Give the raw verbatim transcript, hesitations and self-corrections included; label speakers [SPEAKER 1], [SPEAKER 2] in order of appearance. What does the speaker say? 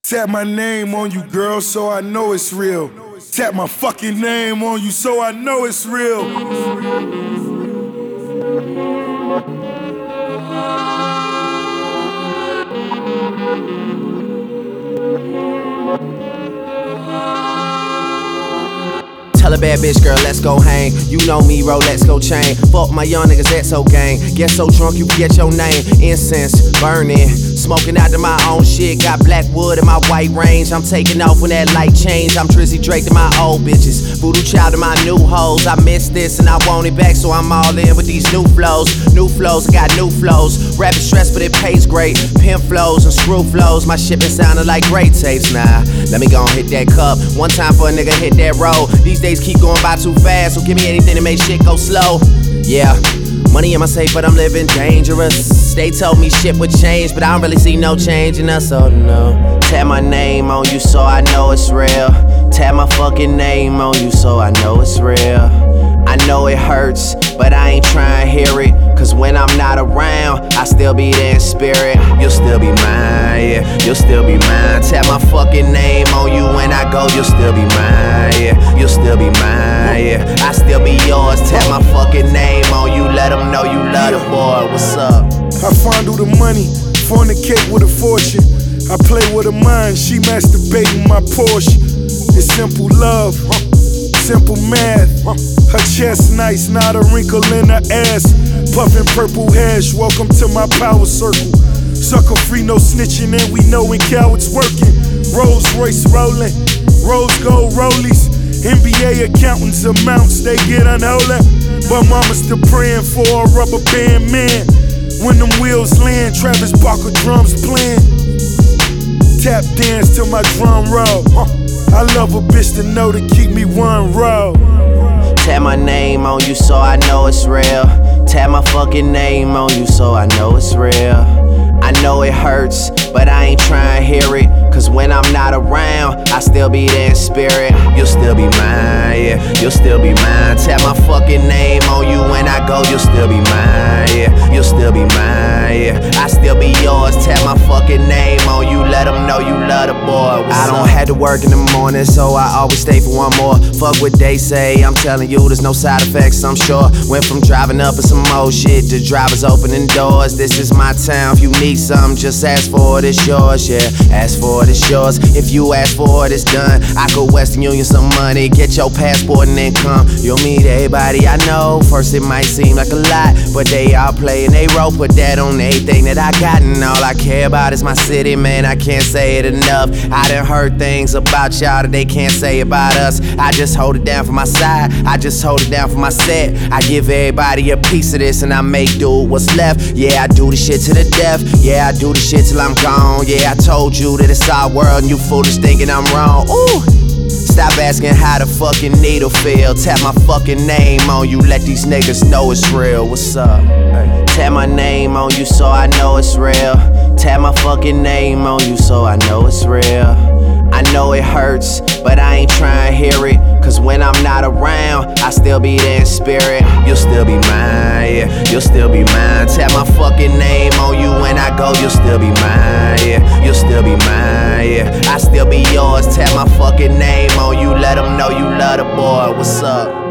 [SPEAKER 1] Tap my name on you, girl, so I know it's real. Tap my fucking name on you, so I know it's real.
[SPEAKER 2] Tell a bad bitch, girl, let's go hang. You know me, Rolex go chain. Fuck my young niggas, that's so gang. Get so drunk you forget your name. Incense burning, smoking out to my own shit. Got black wood in my white range. I'm taking off when that light change. I'm Drizzy Drake to my old bitches, Voodoo Child to my new hoes. I miss this and I want it back, so I'm all in with these new flows. New flows, I got new flows. Rapping stress, but it pays great. Pimp flows and screw flows. My shit been sounding like great tapes. Nah, let me go and hit that cup one time for a nigga hit that road. These days keep going by too fast, so give me anything to make shit go slow. Yeah, money in my safe, but I'm living dangerous. They told me shit would change, but I don't really see no change in us, so no. Tap my name on you so I know it's real. Tap my fucking name on you so I know it's real. I know it hurts, but I ain't trying to hear it. Cause when I'm not around, I still be there in spirit. You'll still be mine, yeah, you'll still be mine. Tap my fucking name on you when I go, you'll still be mine, yeah, you'll still be mine, yeah. I still be yours, tap my fucking name on you. Let them know you love the boy, what's up?
[SPEAKER 1] I fondle the money, fornicate with a fortune. I play with her mind, she masturbating my Porsche. It's simple love, simple math. Her chest nice, not a wrinkle in her ass. Puffin' purple hash, welcome to my power circle. Sucker free, no snitching, and we know when cowards working. Rolls Royce rolling, rose gold rollies. N B A accountants amounts, they get unholy. But mama's still praying for a rubber band man. When them wheels land, Travis Barker drums playing. Tap dance to my drum roll. I love a bitch to know to keep me one row.
[SPEAKER 2] Tap my name on you so I know it's real. Tap my fucking name on you so I know it's real. I know it hurts, but I ain't trying to hear it. Cause when I'm not around, I still be there in spirit. You'll still be mine, yeah, you'll still be mine. Tap my fucking name on you when I go, you'll still be mine, yeah, you'll still be mine, yeah. I still be yours, tap my fucking name on you. Let them know you love the boy, what's I don't up? Have to work in the morning, so I always stay for one more. Fuck what they say, I'm telling you there's no side effects, I'm sure. Went from driving up in some old shit to drivers opening doors. This is my town, if you need something, just ask for it, it's yours, yeah. Ask for it, it's yours. If you ask for it, it's done. I go Western Union some money, get your passport and then come. You'll meet everybody I know. First it might seem like a lot, but they all play and they roll. Put that on everything that I got, and all I care about is my city, man. I can't say it enough. I done heard things about y'all that they can't say about us. I just hold it down for my side, I just hold it down for my set. I give everybody a piece of this and I make do what's left. Yeah, I do the shit to the death. Yeah, I do the shit till I'm gone. Yeah, I told you that it's our world and you foolish thinking I'm wrong. Ooh, stop asking how the fucking needle feel. Tap my fucking name on you, let these niggas know it's real. What's up? Hey. Tap my name on you so I know it's real. Tap my fucking name on you so I know it's real. I know it hurts, but I ain't trying to hear it. Cause when I'm not around, I still be there in spirit. You'll still be mine, yeah, you'll still be mine. Tap my fucking name on you when I go, you'll still be mine, yeah, you'll still be mine, yeah. I still be yours, tap my fucking name on you. Let them know you love the boy, what's up?